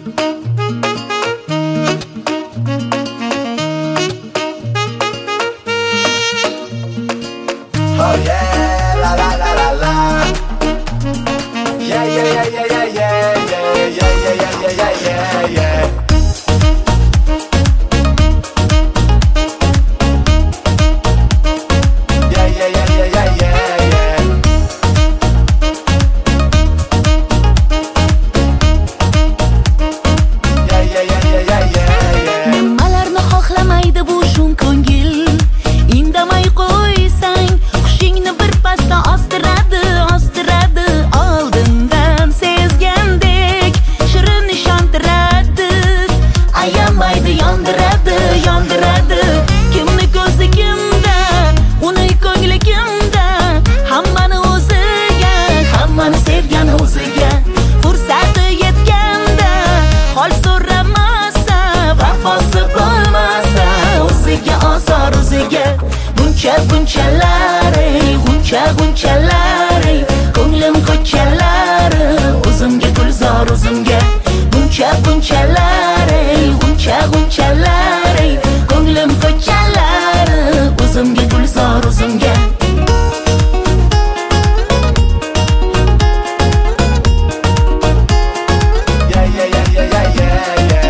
Oh yeah, la la la la la. Yeah yeah yeah yeah yeah yeah yeah yeah yeah yeah yeah yeah yeah. Yeah yeah yeah yeah yeah yeah yeah. Yeah yeah yeah yeah yeah yeah. Nimalarni xohlamaydi bu shun ko'ngil, indamay qo'ysang qushingni bir pasda ostiradi, ostiradi. Oldindan sezgandek shirin ishontiradi, ayamaydi, yondiradi, yondiradi. Kimni ko'zi kimda, uni ko'ngli kimda, hammani o'ziga, hammani sevgan o'ziga. Fursati yetganda hol so'ramasa, vafosi bo'lmasa, o'ziga osor, o'ziga. Bunchalar, bunchalar, ko'nglim ko'chalar, o'zimga gulzor, o'zimga. Bunchalar, bunchalar, ko'nglim ko'chalar, o'zimga gulzor, o'zimga. Yeah yeah yeah yeah yeah yeah yeah.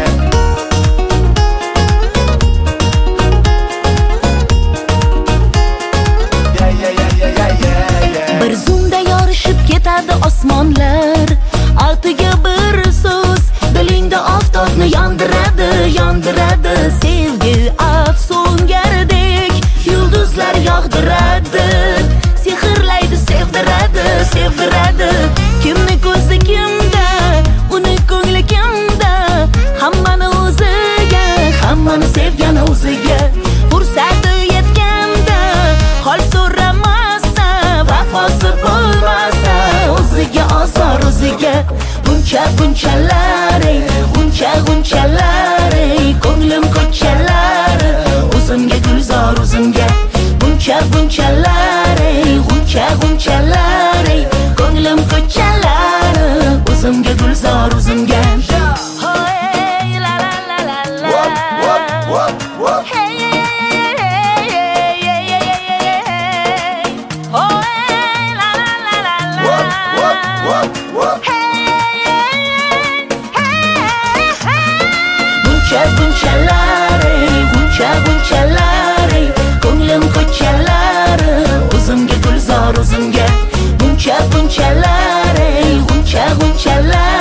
Yeah yeah yeah yeah yeah yeah yeah. Bir zumda yorishib ketadi osmonlar, ortiga bir so'z dilingda oftobni yondiradi, yondiradi. Sevgi afsongardek yulduzlar yog'diradi, sehrlaydi, sevdiradi, sevdiradi. Kimni ko'zi kimda, uni ko'ngli kimda, hammani o'ziga, hammani sevgan o'ziga. Fursati yetganda hol so'ramasa, vafosi bo'lmasa, o'ziga osor, o'ziga. Bunchalar, bunchalar, ko'nglim ko'chalar, o'zimga gulzor, o'zimga. Bunchalar, bunchalar, ko'nglim ko'chalar, o'zimga gulzor, o'zimga. Hey la la la la la. Whoop whoop whoop whoop. Hey oh hey la la la la la. Whoop whoop whoop whoop. Bunchalar, ko'nglim ko'chalar, o'zimga gulzor, o'zimga. Bunchalar, bunchalar.